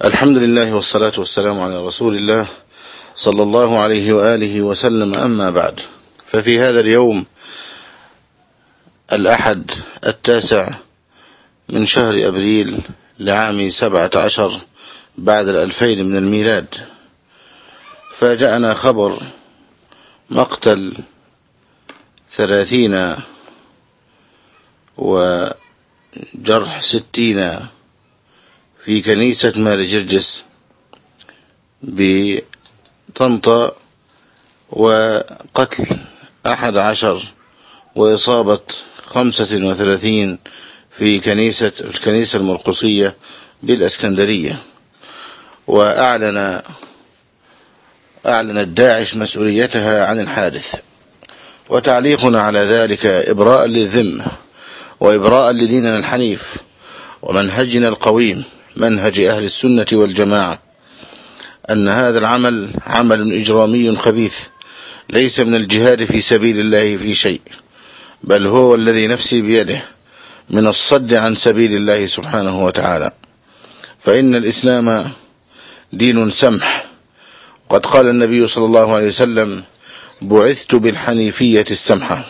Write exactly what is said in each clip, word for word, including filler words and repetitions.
الحمد لله والصلاة والسلام على رسول الله صلى الله عليه وآله وسلم. أما بعد، ففي هذا اليوم الأحد التاسع من شهر أبريل لعام سبعة عشر بعد الألفين من الميلاد، فجاءنا خبر مقتل ثلاثين وجرح ستين في كنيسة ماري جرجس بطنطا، وقتل أحد عشر وإصابة خمسة وثلاثين في كنيسة الكنيسة المرقصية بالإسكندرية. وأعلن أعلن الداعش مسؤوليتها عن الحادث. وتعليقنا على ذلك إبراء للذمة وإبراء لديننا الحنيف ومنهجنا القويم، منهج أهل السنة والجماعة، أن هذا العمل عمل إجرامي خبيث، ليس من الجهاد في سبيل الله في شيء، بل هو الذي نفسي بيده من الصد عن سبيل الله سبحانه وتعالى. فإن الإسلام دين سمح، قد قال النبي صلى الله عليه وسلم: بعثت بالحنيفية السمحة.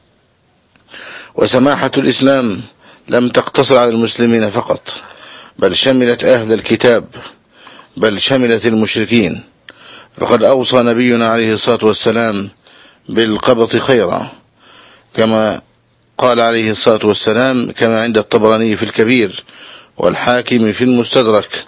وسماحة الإسلام لم تقتصر على المسلمين فقط، بل شملت أهل الكتاب، بل شملت المشركين. فقد أوصى نبينا عليه الصلاة والسلام بالقبط خيرا، كما قال عليه الصلاة والسلام كما عند الطبراني في الكبير والحاكم في المستدرك،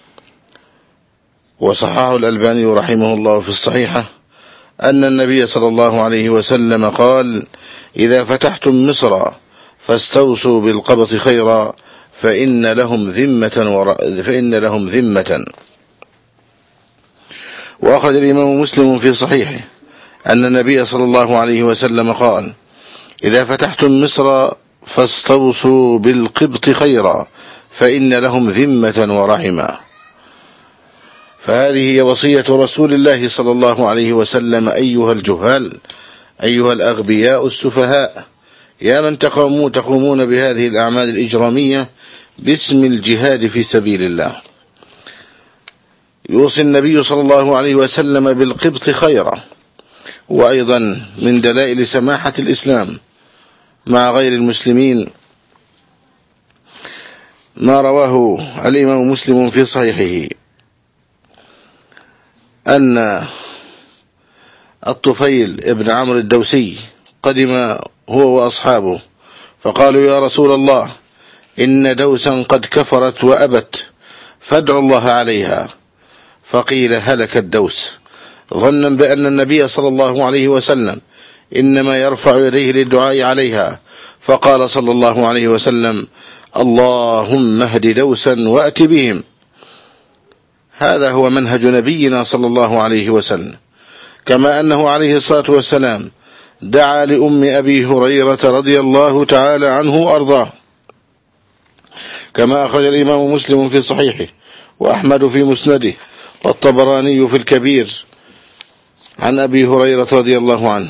وصححه الألباني رحمه الله في الصحيحة، أن النبي صلى الله عليه وسلم قال: إذا فتحتم مصر فاستوصوا بالقبط خيرا فإن لهم ذمة ور... فإن لهم ذمة. وأخرج الإمام مسلم في صحيحه أن النبي صلى الله عليه وسلم قال: إذا فتحتم مصر فاستوصوا بالقبط خيرا فإن لهم ذمة ورحما. فهذه هي وصية رسول الله صلى الله عليه وسلم. أيها الجهال، أيها الأغبياء السفهاء، يا من تقومون تقومون بهذه الأعمال الإجرامية باسم الجهاد في سبيل الله، يوصي النبي صلى الله عليه وسلم بالقبط خيرا. وأيضا من دلائل سماحة الإسلام مع غير المسلمين ما رواه الإمام مسلم في صحيحه أن الطفيل ابن عمرو الدوسي قدم هو وأصحابه، فقالوا: يا رسول الله، إن دوسا قد كفرت وأبت، فادعوا الله عليها. فقيل: هلك الدوس، ظنا بأن النبي صلى الله عليه وسلم إنما يرفع يديه للدعاء عليها. فقال صلى الله عليه وسلم: اللهم اهد دوسا وأت بهم. هذا هو منهج نبينا صلى الله عليه وسلم، كما أنه عليه الصلاة والسلام دعا لأم أبي هريرة رضي الله تعالى عنه وأرضاه، كما أخرج الإمام مسلم في صحيحه وأحمد في مسنده والطبراني في الكبير عن أبي هريرة رضي الله عنه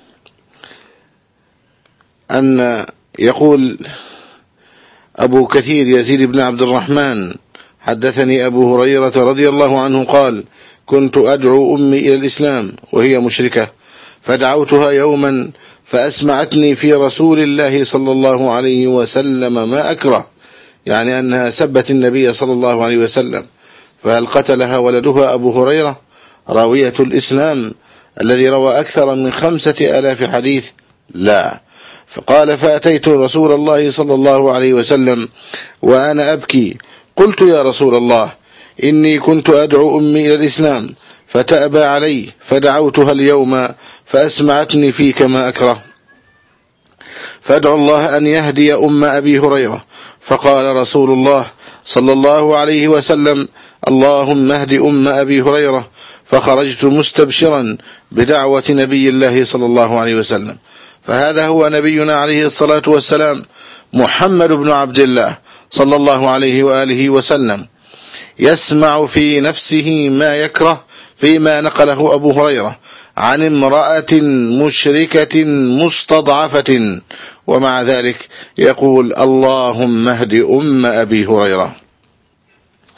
أن يقول أبو كثير يزيد بن عبد الرحمن: حدثني أبو هريرة رضي الله عنه قال: كنت أدعو أمي إلى الإسلام وهي مشركة، فدعوتها يوما فأسمعتني في رسول الله صلى الله عليه وسلم ما أكره، يعني أنها سبت النبي صلى الله عليه وسلم. فهل قتلها ولدها أبو هريرة راوية الإسلام الذي روى أكثر من خمسة آلاف حديث؟ لا. فقال: فأتيت رسول الله صلى الله عليه وسلم وأنا أبكي، قلت: يا رسول الله، إني كنت أدعو أمي إلى الإسلام فتأبى علي، فدعوتها اليوم فأسمعتني فيك ما أكره، فادعوا الله أن يهدي أم أبي هريرة. فقال رسول الله صلى الله عليه وسلم: اللهم اهد أم أبي هريرة. فخرجت مستبشرا بدعوة نبي الله صلى الله عليه وسلم. فهذا هو نبينا عليه الصلاة والسلام، محمد بن عبد الله صلى الله عليه وآله وسلم، يسمع في نفسه ما يكره فيما نقله أبو هريرة عن امرأة مشركة مستضعفة، ومع ذلك يقول: اللهم اهد أم أبي هريرة.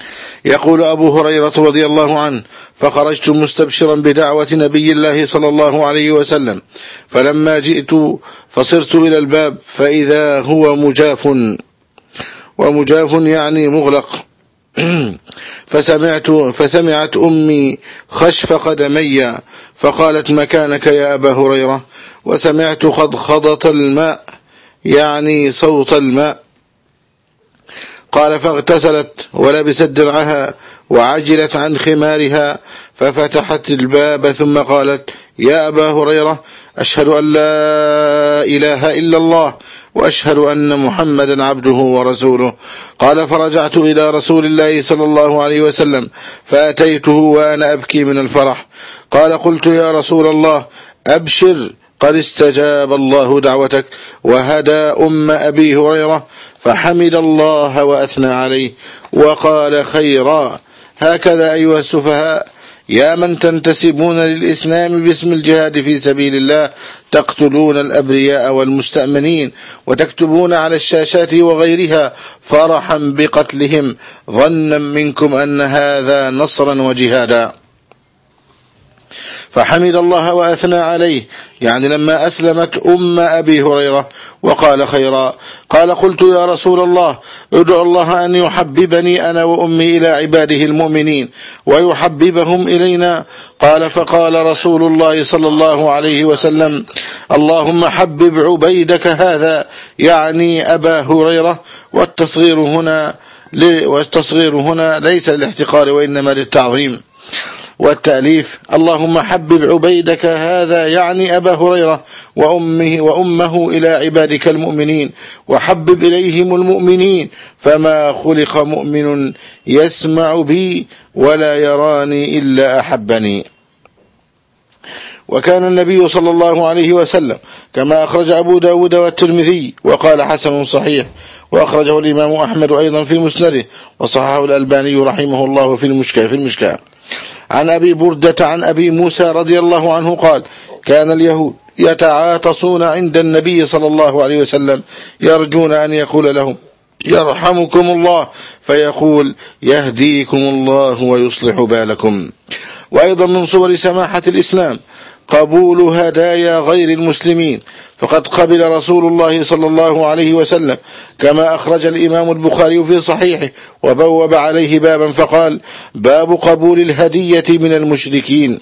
يقول أبو هريرة رضي الله عنه: فخرجت مستبشرا بدعوة نبي الله صلى الله عليه وسلم، فلما جئت فصرت إلى الباب فإذا هو مجاف، ومجاف يعني مغلق. فسمعت فسمعت أمي خشف قدمي فقالت: مكانك يا أبا هريرة. وسمعت خضخضة الماء يعني صوت الماء. قال: فاغتسلت ولبست درعها وعجلت عن خمارها ففتحت الباب ثم قالت: يا أبا هريرة، أشهد أن لا إله إلا الله وأشهد أن محمدا عبده ورسوله. قال: فرجعت إلى رسول الله صلى الله عليه وسلم فأتيته وأنا أبكي من الفرح. قال: قلت: يا رسول الله، أبشر، قد استجاب الله دعوتك وهدى أم أبي هريرة. فحمد الله وأثنى عليه وقال خيرا. هكذا أيها السفهاء يا من تنتسبون للإسلام باسم الجهاد في سبيل الله تقتلون الأبرياء والمستأمنين وتكتبون على الشاشات وغيرها فرحا بقتلهم ظنا منكم أن هذا نصرا وجهادا. فحمد الله وأثنى عليه، يعني لما أسلمت أم أبي هريرة وقال خيرا. قال: قلت: يا رسول الله، ادعو الله أن يحببني أنا وأمي إلى عباده المؤمنين ويحببهم إلينا. قال: فقال رسول الله صلى الله عليه وسلم: اللهم حبب عبيدك هذا، يعني أبا هريرة. والتصغير هنا والتصغير هنا ليس للاحتقار وإنما للتعظيم. والتأليف: اللهم حبب عبيدك هذا، يعني أبا هريرة وأمه وأمه إلى عبادك المؤمنين وحبب إليهم المؤمنين، فما خلق مؤمن يسمع بي ولا يراني إلا أحبني. وكان النبي صلى الله عليه وسلم كما أخرج أبو داود والترمذي وقال حسن صحيح، وأخرجه الإمام أحمد أيضا في مسنده، وصححه الألباني رحمه الله في المشكاة في المشكاة عن أبي بردة عن أبي موسى رضي الله عنه قال: كان اليهود يتعاطسون عند النبي صلى الله عليه وسلم يرجون أن يقول لهم: يرحمكم الله، فيقول: يهديكم الله ويصلح بالكم. وأيضا من صور سماحة الإسلام قبول هدايا غير المسلمين، فقد قبل رسول الله صلى الله عليه وسلم كما أخرج الإمام البخاري في صحيحه وبوب عليه بابا فقال: باب قبول الهدية من المشركين.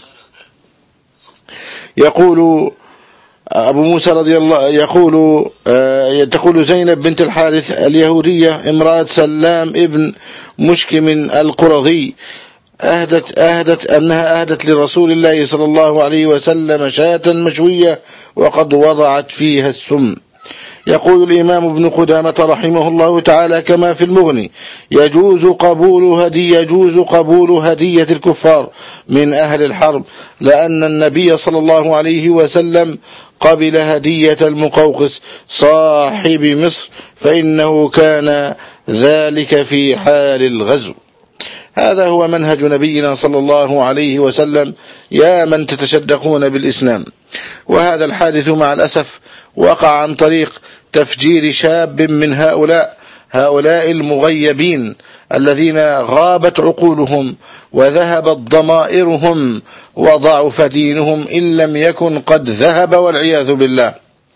يقول أبو موسى رضي الله يقول آه تقول زينب بنت الحارث اليهودية امرأة سلام ابن مشكم القرظي أهدت, أهدت أنها أهدت لرسول الله صلى الله عليه وسلم شاة مشوية وقد وضعت فيها السم. يقول الإمام ابن قدامة رحمه الله تعالى كما في المغني: يجوز قبول هدية يجوز قبول هدية الكفار من أهل الحرب، لأن النبي صلى الله عليه وسلم قبل هدية المقوقس صاحب مصر، فإنه كان ذلك في حال الغزو. هذا هو منهج نبينا صلى الله عليه وسلم يا من تتشدقون بالإسلام. وهذا الحادث مع الأسف وقع عن طريق تفجير شاب من هؤلاء هؤلاء المغيبين الذين غابت عقولهم وذهبت ضمائرهم وضعف دينهم إن لم يكن قد ذهب والعياذ بالله.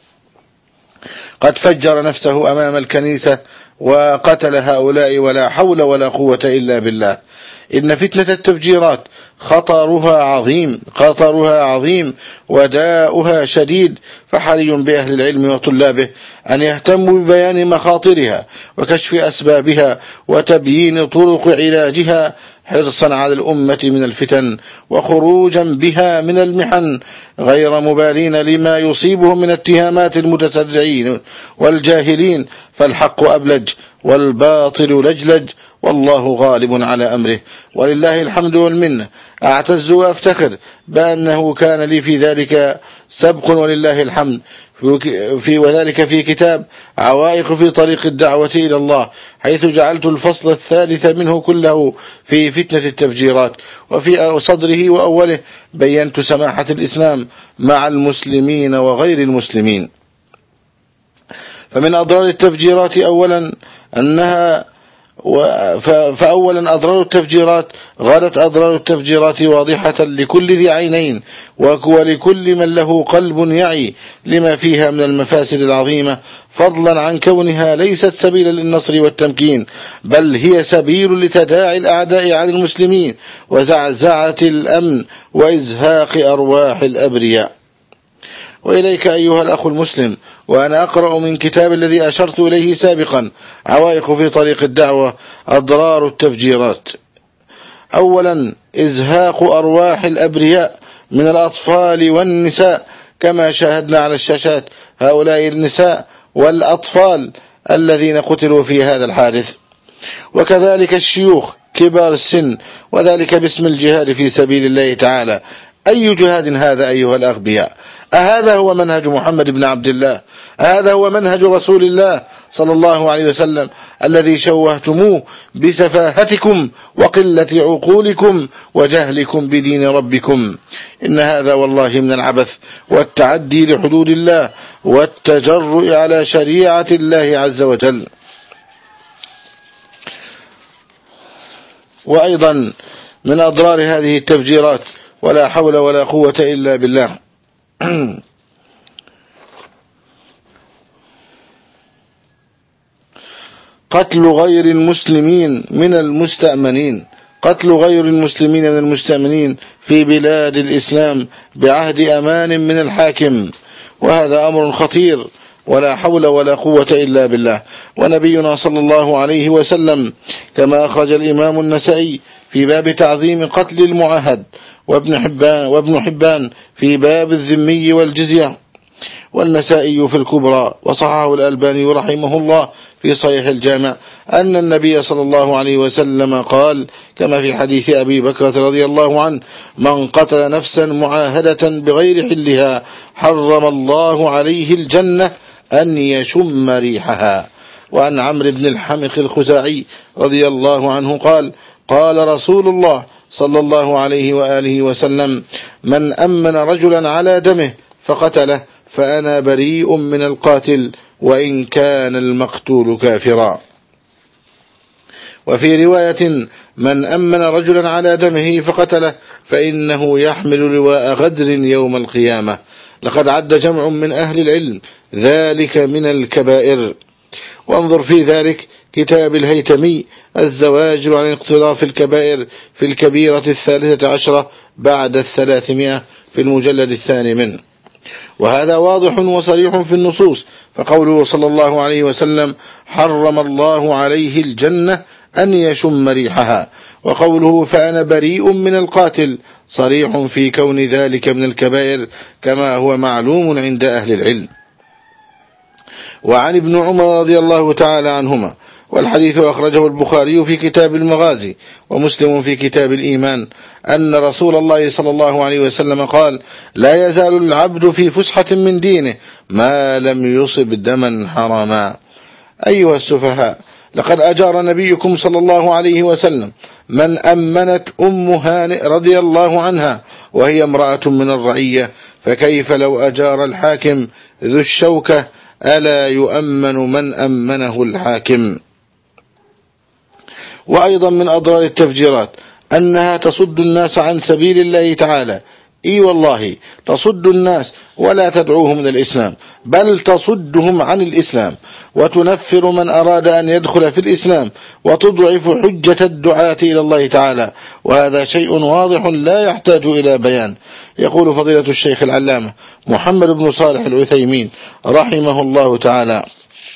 قد فجر نفسه أمام الكنيسة وقتل هؤلاء ولا حول ولا قوة إلا بالله. إن فتنة التفجيرات خطرها عظيم خطرها عظيم وداؤها شديد، فحري بأهل العلم وطلابه أن يهتموا ببيان مخاطرها وكشف أسبابها وتبيين طرق علاجها حرصا على الأمة من الفتن وخروجا بها من المحن، غير مبالين لما يصيبهم من اتهامات المتسرعين والجاهلين، فالحق أبلج والباطل لجلج، والله غالب على أمره، ولله الحمد والمنة. أعتز وأفتخر بأنه كان لي في ذلك سبق ولله الحمد، في وذلك في كتاب عوائق في طريق الدعوة إلى الله، حيث جعلت الفصل الثالث منه كله في فتنة التفجيرات، وفي صدره وأوله بينت سماحة الإسلام مع المسلمين وغير المسلمين. فمن أضرار التفجيرات أولا أنها فأولا أضرار التفجيرات، غدت أضرار التفجيرات واضحة لكل ذي عينين ولكل من له قلب يعي لما فيها من المفاسد العظيمة، فضلا عن كونها ليست سبيلا للنصر والتمكين، بل هي سبيل لتداعي الأعداء على المسلمين وزعزعة الأمن وإزهاق أرواح الأبرياء. وإليك أيها الأخ المسلم وأنا أقرأ من كتاب الذي أشرت إليه سابقا، عوائق في طريق الدعوة، أضرار التفجيرات. أولا إزهاق أرواح الأبرياء من الأطفال والنساء، كما شاهدنا على الشاشات هؤلاء النساء والأطفال الذين قتلوا في هذا الحادث، وكذلك الشيوخ كبار السن، وذلك باسم الجهاد في سبيل الله تعالى. أي جهاد هذا أيها الأغبياء؟ أهذا هو منهج محمد بن عبد الله؟ هذا هو منهج رسول الله صلى الله عليه وسلم الذي شوهتموه بسفاهتكم وقلة عقولكم وجهلكم بدين ربكم؟ إن هذا والله من العبث والتعدي لحدود الله والتجرؤ على شريعة الله عز وجل. وأيضا من أضرار هذه التفجيرات، ولا حول ولا قوة إلا بالله، قتل غير المسلمين من المستأمنين، قتل غير المسلمين من المستأمنين في بلاد الإسلام بعهد أمان من الحاكم، وهذا أمر خطير ولا حول ولا قوة إلا بالله. ونبينا صلى الله عليه وسلم كما أخرج الإمام النسائي في باب تعظيم قتل المعاهد، وابن حبان, وابن حبان في باب الذمي والجزية، والنسائي في الكبرى، وصححه الألباني رحمه الله في صحيح الجامع، أن النبي صلى الله عليه وسلم قال كما في حديث أبي بكرة رضي الله عنه: من قتل نفسا معاهدة بغير حلها حرم الله عليه الجنة أن يشم ريحها. وعن عمرو بن الحمق الخزاعي رضي الله عنه قال: قال رسول الله صلى الله عليه وآله وسلم: من أمن رجلا على دمه فقتله فأنا بريء من القاتل وإن كان المقتول كافرا. وفي رواية: من أمن رجلا على دمه فقتله فإنه يحمل لواء غدر يوم القيامة. لقد عد جمع من أهل العلم ذلك من الكبائر. وانظر في ذلك كتاب الهيتمي الزواجر عن اقتراف الكبائر في الكبيرة الثالثة عشرة بعد الثلاثمائة في المجلد الثاني منه. وهذا واضح وصريح في النصوص، فقوله صلى الله عليه وسلم: حرم الله عليه الجنة أن يشم ريحها، وقوله: فأنا بريء من القاتل، صريح في كون ذلك من الكبائر كما هو معلوم عند أهل العلم. وعن ابن عمر رضي الله تعالى عنهما، والحديث أخرجه البخاري في كتاب المغازي ومسلم في كتاب الإيمان، أن رسول الله صلى الله عليه وسلم قال: لا يزال العبد في فسحة من دينه ما لم يصب دما حراما. أيها السفهاء، لقد أجار نبيكم صلى الله عليه وسلم من أمنت أم هانئ رضي الله عنها وهي امرأة من الرعية، فكيف لو أجار الحاكم ذو الشوكة؟ ألا يؤمن من أمنه الحاكم. وأيضا من أضرار التفجيرات أنها تصد الناس عن سبيل الله تعالى. إي والله تصد الناس ولا تدعوهم إلى الإسلام، بل تصدهم عن الإسلام، وتنفر من أراد أن يدخل في الإسلام، وتضعف حجة الدعاة إلى الله تعالى، وهذا شيء واضح لا يحتاج إلى بيان. يقول فضيلة الشيخ العلامة محمد بن صالح العثيمين رحمه الله تعالى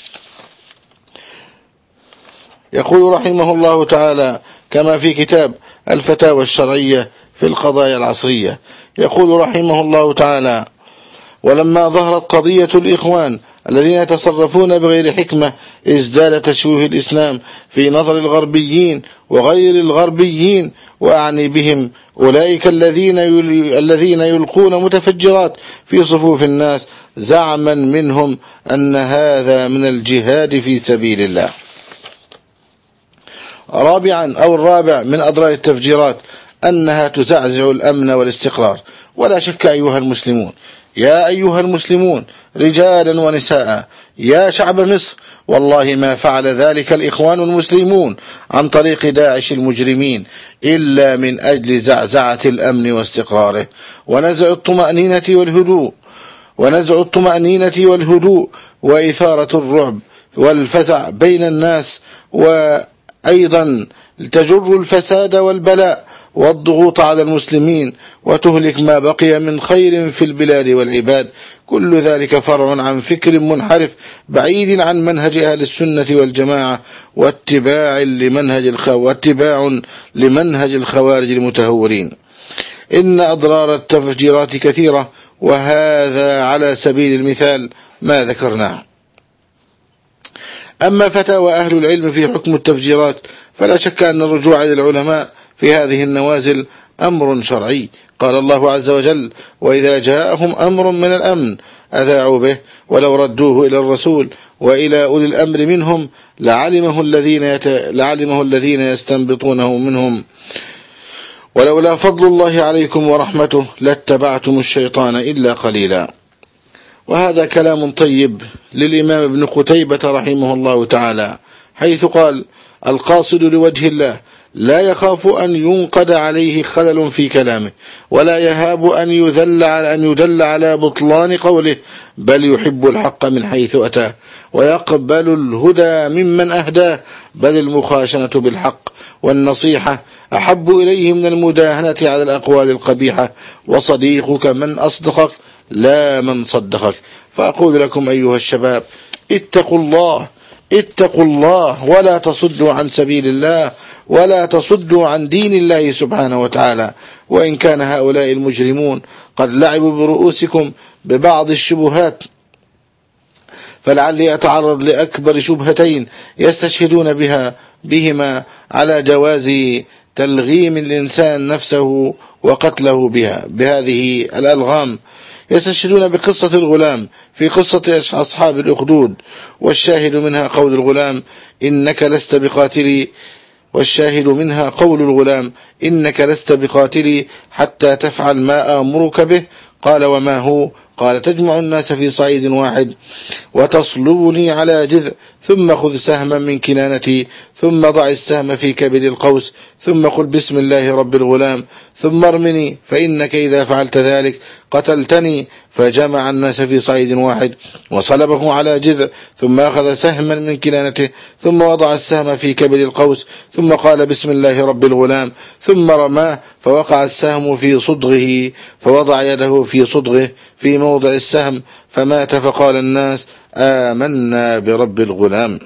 يقول رحمه الله تعالى كما في كتاب الفتاوى الشرعية في القضايا العصرية، يقول رحمه الله تعالى: ولما ظهرت قضية الإخوان الذين يتصرفون بغير حكمة ازداد تشويه الإسلام في نظر الغربيين وغير الغربيين، وأعني بهم أولئك الذين الذين يلقون متفجرات في صفوف الناس زعما منهم أن هذا من الجهاد في سبيل الله. رابعا أو الرابع من أضرار التفجيرات أنها تزعزع الأمن والاستقرار. ولا شك أيها المسلمون يا أيها المسلمون رجالا ونساء يا شعب مصر، والله ما فعل ذلك الإخوان المسلمون عن طريق داعش المجرمين إلا من أجل زعزعة الأمن واستقراره ونزع الطمأنينة والهدوء ونزع الطمأنينة والهدوء وإثارة الرعب والفزع بين الناس، وأيضا تجر الفساد والبلاء والضغوط على المسلمين وتهلك ما بقي من خير في البلاد والعباد. كل ذلك فرع عن فكر منحرف بعيد عن منهج أهل السنة والجماعة واتباع لمنهج الخو... واتباع لمنهج الخوارج المتهورين. إن أضرار التفجيرات كثيرة، وهذا على سبيل المثال ما ذكرناه. أما فتاوى أهل العلم في حكم التفجيرات فلا شك أن الرجوع إلى العلماء في هذه النوازل أمر شرعي. قال الله عز وجل: وإذا جاءهم أمر من الأمن أذاعوا به ولو ردوه إلى الرسول وإلى أولي الأمر منهم لعلمه الذين, يت... لعلمه الذين يستنبطونه منهم ولولا فضل الله عليكم ورحمته لاتبعتم الشيطان إلا قليلا. وهذا كلام طيب للإمام ابن قتيبة رحمه الله تعالى، حيث قال: القاصد لوجه الله لا يخاف أن ينقد عليه خلل في كلامه، ولا يهاب أن يذل على أن يدل على بطلان قوله، بل يحب الحق من حيث أتاه ويقبل الهدى ممن أهداه، بل المخاشنة بالحق والنصيحة أحب إليه من المداهنة على الأقوال القبيحة، وصديقك من أصدقك لا من صدقك. فأقول لكم أيها الشباب: اتقوا الله اتقوا الله ولا تصدوا عن سبيل الله ولا تصدوا عن دين الله سبحانه وتعالى. وإن كان هؤلاء المجرمون قد لعبوا برؤوسكم ببعض الشبهات، فلعلي أتعرض لأكبر شبهتين يستشهدون بها بهما على جواز تلغيم الإنسان نفسه وقتله بها بهذه الألغام. يستشهدون بقصة الغلام في قصة أصحاب الأخدود، والشاهد منها قول الغلام: إنك لست بقاتلي والشاهد منها قول الغلام: إنك لست بقاتلي حتى تفعل ما آمرك به. قال: وما هو؟ قال: تجمع الناس في صعيد واحد وتصلبني على جذع، ثم خذ سهما من كنانتي، ثم ضع السهم في كبد القوس، ثم قل بسم الله رب الغلام، ثم ارمني، فإنك إذا فعلت ذلك قتلتني. فجمع الناس في صعيد واحد وصلبه على جذع، ثم أخذ سهما من كنانته، ثم وضع السهم في كبد القوس، ثم قال بسم الله رب الغلام، ثم رماه فوقع السهم في صدغه، فوضع يده في صدغه في موضع السهم فمات. فقال الناس: آمنا برب الغلام.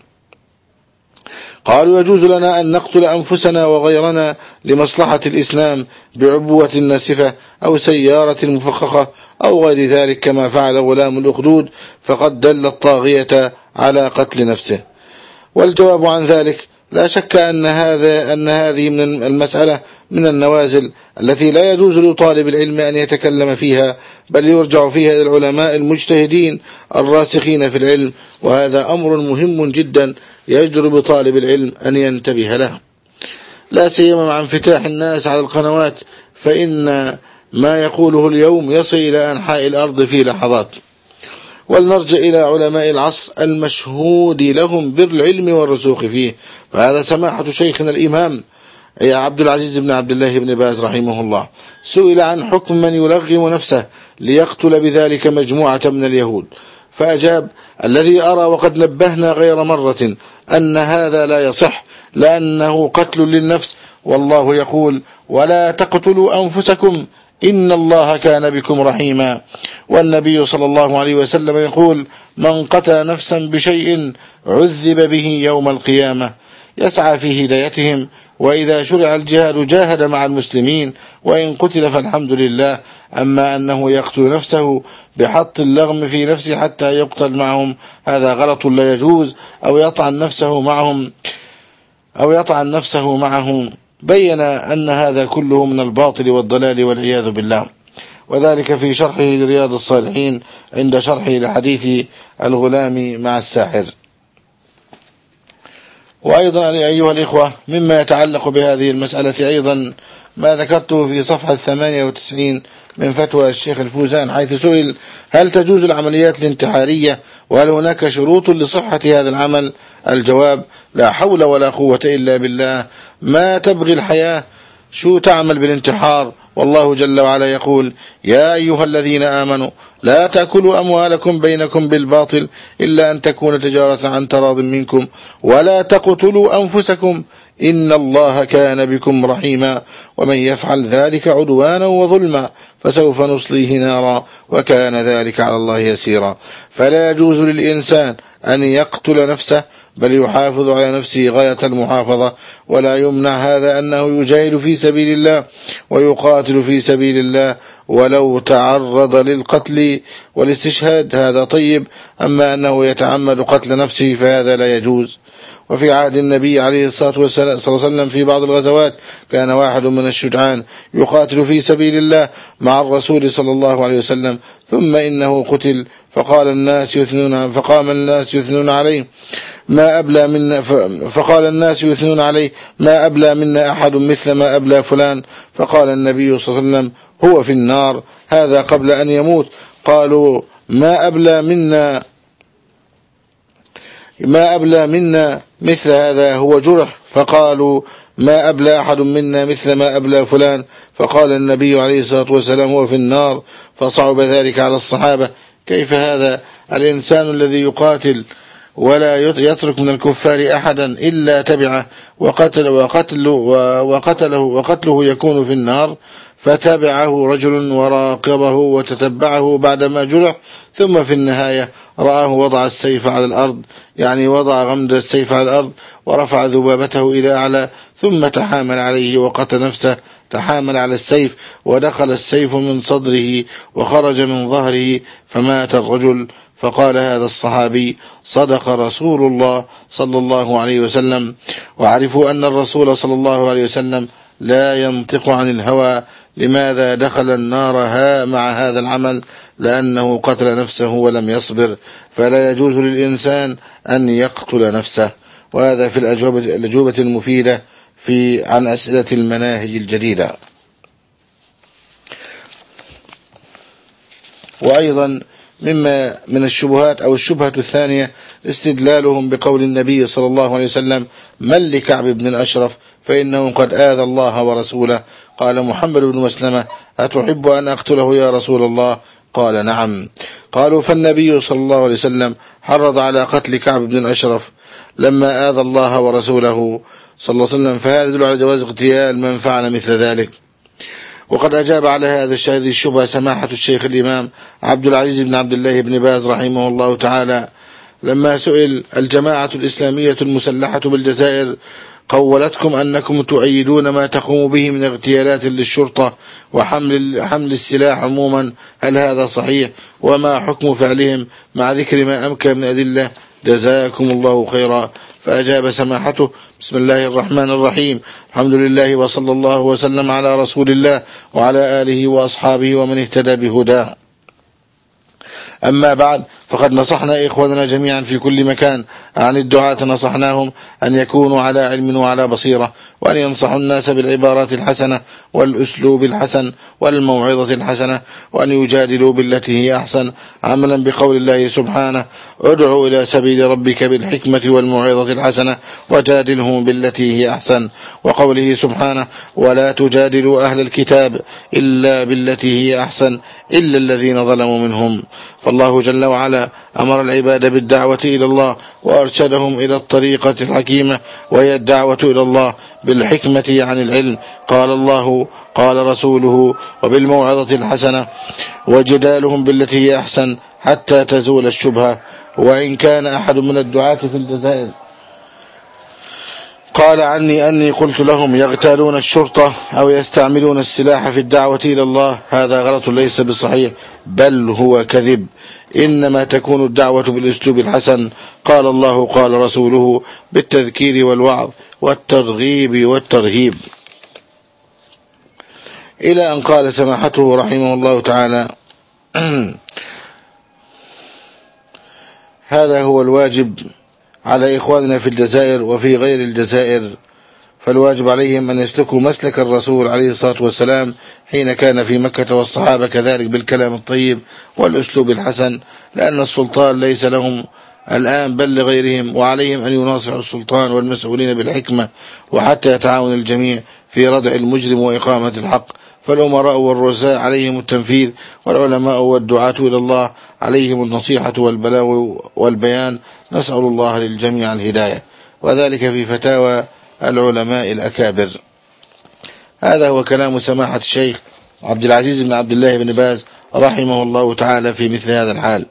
قالوا: يجوز لنا أن نقتل أنفسنا وغيرنا لمصلحة الإسلام بعبوة ناسفة أو سيارة مفخخة أو غير ذلك كما فعل غلام الأخدود، فقد دل الطاغية على قتل نفسه. والجواب عن ذلك: لا شك أن هذا أن هذه من المسألة من النوازل التي لا يجوز لطالب العلم أن يتكلم فيها، بل يرجع فيها إلى العلماء المجتهدين الراسخين في العلم، وهذا أمر مهم جدا يجدر بطالب العلم أن ينتبه له، لا سيما مع انفتاح الناس على القنوات، فإن ما يقوله اليوم يصل إلى أنحاء الأرض في لحظات. ولنرجع إلى علماء العصر المشهود لهم بالعلم والرسوخ فيه، فهذا سماحة شيخنا الإمام عبد العزيز بن عبد الله بن باز رحمه الله سئل عن حكم من يلغم نفسه ليقتل بذلك مجموعة من اليهود، فأجاب: الذي أرى وقد نبهنا غير مرة أن هذا لا يصح، لأنه قتل للنفس، والله يقول: ولا تقتلوا أنفسكم إن الله كان بكم رحيما. والنبي صلى الله عليه وسلم يقول: من قتل نفسا بشيء عذب به يوم القيامة. يسعى في هدايتهم، وإذا شرع الجهاد جاهد مع المسلمين، وإن قتل فالحمد لله. أما أنه يقتل نفسه بحط اللغم في نفسه حتى يقتل معهم، هذا غلط لا يجوز، أو يطعن نفسه معهم أو يطعن نفسه معهم. بين أن هذا كله من الباطل والضلال والعياذ بالله، وذلك في شرحه لرياض الصالحين عند شرحه لحديث الغلام مع الساحر. وأيضا أيها الإخوة، مما يتعلق بهذه المسألة أيضا ما ذكرته في صفحة ثمانية وتسعين من فتوى الشيخ الفوزان، حيث سئل: هل تجوز العمليات الانتحارية وهل هناك شروط لصحة هذا العمل؟ الجواب: لا حول ولا قوة إلا بالله، ما تبغي الحياة شو تعمل بالانتحار؟ والله جل وعلا يقول: يا أيها الذين آمنوا لا تأكلوا أموالكم بينكم بالباطل إلا أن تكون تجارة عن تراض منكم ولا تقتلوا أنفسكم إن الله كان بكم رحيما ومن يفعل ذلك عدوانا وظلما فسوف نصليه نارا وكان ذلك على الله يسيرا. فلا يجوز للإنسان أن يقتل نفسه، بل يحافظ على نفسه غاية المحافظة، ولا يمنع هذا أنه يجاهد في سبيل الله ويقاتل في سبيل الله ولو تعرض للقتل والاستشهاد، هذا طيب. أما أنه يتعمد قتل نفسه فهذا لا يجوز. وفي عهد النبي عليه الصلاة والسلام صلى الله عليه وسلم في بعض الغزوات كان واحد من الشجعان يقاتل في سبيل الله مع الرسول صلى الله عليه وسلم، ثم إنه قتل، فقال الناس يثنون فقام الناس يثنون عليه ما أبلى منا فقال الناس يثنون عليه ما أبلى منا أحد مثل ما أبلى فلان، فقال النبي صلى الله عليه وسلم: هو في النار. هذا قبل أن يموت. قالوا: ما أبلى منا ما أبلى منا مثل هذا هو جرح، فقالوا: ما أبلى أحد منا مثل ما أبلى فلان، فقال النبي عليه الصلاة والسلام: هو في النار. فصعب ذلك على الصحابة. كيف هذا الإنسان الذي يقاتل ولا يترك من الكفار أحدا إلا تبعه وقتل وقتل وقتله وقتله يكون في النار؟ فتبعه رجل وراقبه وتتبعه بعدما جرح، ثم في النهاية رآه وضع السيف على الأرض، يعني وضع غمد السيف على الأرض ورفع ذبابته إلى أعلى، ثم تحامل عليه وقتل نفسه، تحامل على السيف ودخل السيف من صدره وخرج من ظهره فمات الرجل. فقال هذا الصحابي: صدق رسول الله صلى الله عليه وسلم. وعرفوا أن الرسول صلى الله عليه وسلم لا ينطق عن الهوى. لماذا دخل النار ها مع هذا العمل؟ لأنه قتل نفسه ولم يصبر. فلا يجوز للإنسان أن يقتل نفسه. وهذا في الأجوبة, الأجوبة المفيدة في عن أسئلة المناهج الجديدة. وأيضا مما من الشبهات أو الشبهة الثانية استدلالهم بقول النبي صلى الله عليه وسلم: من لكعب بن الأشرف فإنه قد آذى الله ورسوله. قال محمد بن مسلمة: أتحب أن أقتله يا رسول الله؟ قال: نعم. قالوا: فالنبي صلى الله عليه وسلم حرض على قتل كعب بن الأشرف لما آذى الله ورسوله صلى الله عليه وسلم، فهذا يدل على جواز اغتيال من فعل مثل ذلك. وقد أجاب على هذا هذه الشبهة سماحة الشيخ الإمام عبد العزيز بن عبد الله بن باز رحمه الله تعالى لما سئل: الجماعة الإسلامية المسلحة بالجزائر قولتكم أنكم تؤيدون ما تقوم به من اغتيالات للشرطة وحمل حمل السلاح عموما، هل هذا صحيح؟ وما حكم فعلهم مع ذكر ما أمكن من أدلة؟ جزاكم الله خيرا. فأجاب سماحته: بسم الله الرحمن الرحيم، الحمد لله وصلى الله وسلم على رسول الله وعلى آله وأصحابه ومن اهتدى بهداه. أما بعد، فقد نصحنا إخواننا جميعا في كل مكان عن الدعاة، نصحناهم أن يكونوا على علم وعلى بصيرة، وأن ينصحوا الناس بالعبارات الحسنة والأسلوب الحسن والموعظة الحسنة، وأن يجادلوا بالتي هي أحسن، عملا بقول الله سبحانه: ادعوا إلى سبيل ربك بالحكمة والموعظة الحسنة وجادلهم بالتي هي أحسن، وقوله سبحانه: ولا تجادلوا أهل الكتاب إلا بالتي هي أحسن إلا الذين ظلموا منهم. فالله جل وعلا أمر العباد بالدعوة إلى الله وأرشدهم إلى الطريقة الحكيمة، وهي الدعوة إلى الله بالحكمة عن العلم. قال الله قال رسوله وبالموعظة الحسنة، وجدالهم بالتي هي أحسن حتى تزول الشبهة. وإن كان أحد من الدعاة في الجزائر قال عني أني قلت لهم يغتالون الشرطة أو يستعملون السلاح في الدعوة إلى الله، هذا غلط ليس بصحيح، بل هو كذب. إنما تكون الدعوة بالأسلوب الحسن، قال الله قال رسوله، بالتذكير والوعظ والترغيب والترهيب، إلى أن قال سماحته رحمه الله تعالى: هذا هو الواجب على إخواننا في الجزائر وفي غير الجزائر، فالواجب عليهم أن يسلكوا مسلك الرسول عليه الصلاة والسلام حين كان في مكة، والصحابة كذلك، بالكلام الطيب والأسلوب الحسن، لأن السلطان ليس لهم الآن بل لغيرهم، وعليهم أن يناصحوا السلطان والمسؤولين بالحكمة، وحتى يتعاون الجميع في ردع المجرم وإقامة الحق. فالأمراء والرؤساء عليهم التنفيذ، والعلماء والدعاة إلى الله عليهم النصيحة والبلاغ والبيان. نسأل الله للجميع الهداية، وذلك في فتاوى العلماء الأكابر. هذا هو كلام سماحة الشيخ عبد العزيز بن عبد الله بن باز رحمه الله تعالى في مثل هذا الحال.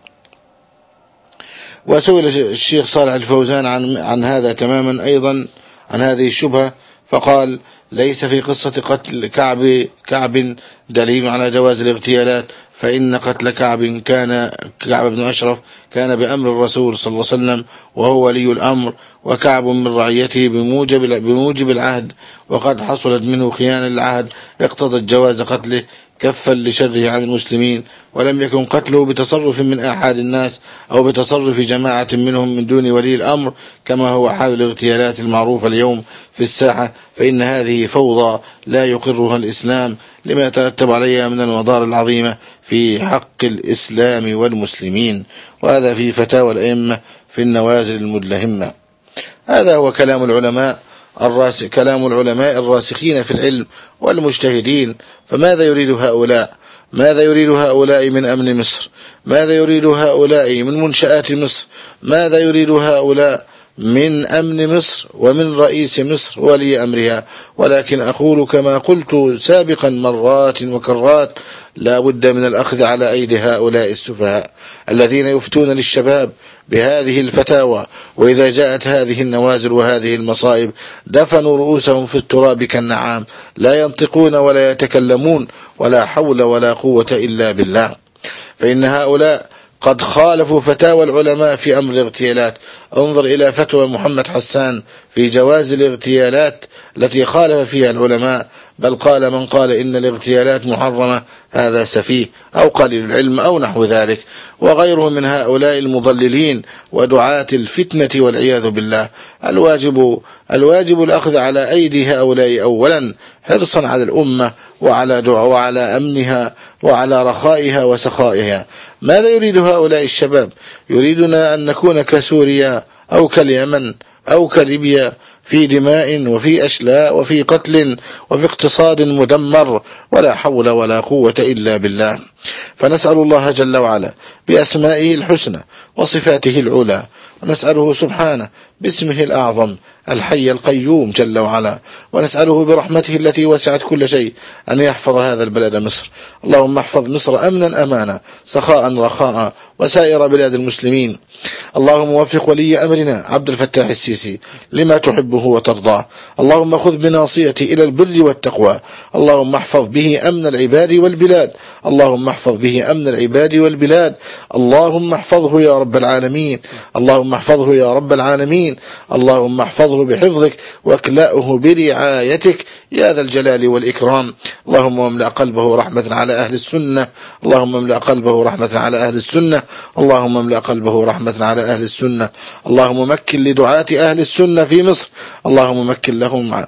وسئل الشيخ صالح الفوزان عن, عن هذا تماما أيضا، عن هذه الشبهة، فقال: ليس في قصة قتل كعب كعب دليل على جواز الاغتيالات، فإن قتل كعب كان كعب بن أشرف كان بأمر الرسول صلى الله عليه وسلم، وهو ولي الأمر، وكعب من رعيته بموجب بموجب العهد، وقد حصلت منه خيانة العهد اقتضت جواز قتله كفا لشره عن المسلمين، ولم يكن قتله بتصرف من أحد الناس أو بتصرف جماعة منهم من دون ولي الأمر، كما هو حال الاغتيالات المعروفة اليوم في الساحة، فإن هذه فوضى لا يقرها الإسلام، لما يترتب عليها من المضار العظيمة في حق الإسلام والمسلمين. وهذا في فتاوى الأئمة في النوازل المدلهمة. هذا هو كلام العلماء الراس كلام العلماء الراسخين في العلم والمجتهدين. فماذا يريد هؤلاء؟ ماذا يريد هؤلاء من أمن مصر؟ ماذا يريد هؤلاء من منشآت مصر؟ ماذا يريد هؤلاء من أمن مصر ومن رئيس مصر ولي أمرها؟ ولكن أقول كما قلت سابقا مرات وكرات: لا بد من الأخذ على أيدي هؤلاء السفهاء الذين يفتون للشباب بهذه الفتاوى، وإذا جاءت هذه النوازل وهذه المصائب دفنوا رؤوسهم في التراب كالنعام، لا ينطقون ولا يتكلمون، ولا حول ولا قوة إلا بالله. فإن هؤلاء قد خالفوا فتاوى العلماء في أمر الاغتيالات. انظر إلى فتوى محمد حسان في جواز الاغتيالات التي خالف فيها العلماء، بل قال من قال إن الاغتيالات محرمة هذا سفيه أو قليل العلم أو نحو ذلك، وغيره من هؤلاء المضللين ودعاة الفتنة والعياذ بالله. الواجب الواجب الأخذ على أيدي هؤلاء أولا حرصا على الأمة وعلى دعاء وعلى أمنها وعلى رخائها وسخائها. ماذا يريد هؤلاء الشباب؟ يريدون أن نكون كسوريا أو كاليمن أو كليبيا، في دماء وفي أشلاء وفي قتل وفي اقتصاد مدمر، ولا حول ولا قوة إلا بالله. فنسأل الله جل وعلا بأسمائه الحسنى وصفاته العلى، ونسأله سبحانه باسمه الأعظم الحي القيوم جل وعلا، ونسأله برحمته التي وسعت كل شيء أن يحفظ هذا البلد مصر. اللهم احفظ مصر أمنا أمانا سخاء رخاء وسائر بلاد المسلمين. اللهم وفق ولي أمرنا عبد الفتاح السيسي لما تحبه وترضاه. اللهم خذ بناصيته إلى البر والتقوى. اللهم احفظ به أمن العباد والبلاد. اللهم احفظ به أمن العباد والبلاد. اللهم احفظه يا رب العالمين. اللهم احفظه يا رب العالمين. اللهم احفظه بحفظك واكلأه برعايتك يا ذا الجلال والإكرام. اللهم املأ قلبه رحمة على أهل السنة. اللهم املأ قلبه رحمة على أهل السنة. اللهم املأ قلبه رحمة على أهل السنة. اللهم مكن لدعاة أهل السنة في مصر. اللهم مكن لهم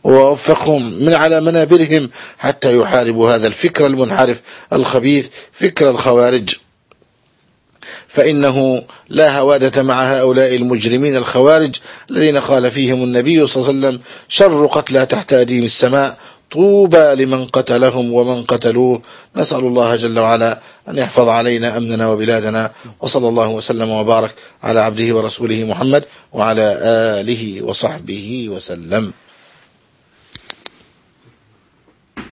ووفقهم من على منابرهم حتى يحاربوا هذا الفكر المنحرف الخبيث، فكر الخوارج، فإنه لا هوادة مع هؤلاء المجرمين الخوارج الذين قال فيهم النبي صلى الله عليه وسلم: شر قتلى تحت أديم السماء، طوبى لمن قتلهم ومن قتلوه. نسأل الله جل وعلا أن يحفظ علينا أمننا وبلادنا، وصلى الله وسلم وبارك على عبده ورسوله محمد وعلى آله وصحبه وسلم.